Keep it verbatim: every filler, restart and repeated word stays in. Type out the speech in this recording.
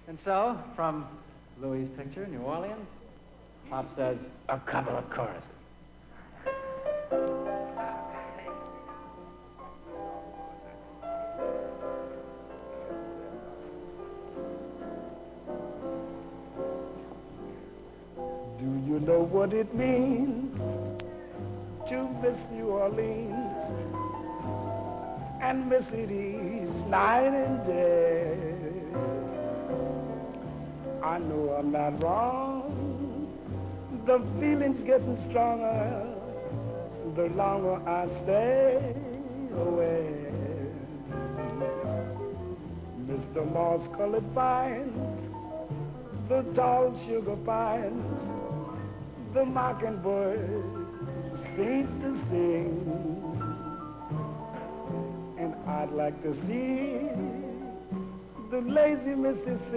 And so, from Louis' picture, New Orleans, Pop says, a couple of choruses. Do you know what it means to miss New Orleans and miss it each night and day? I know I'm not wrong. The feeling's getting stronger the longer I stay away. Mister Moss-colored vines, the tall sugar pines, the mockingbird seems to sing, and I'd like to see the lazy Mississippi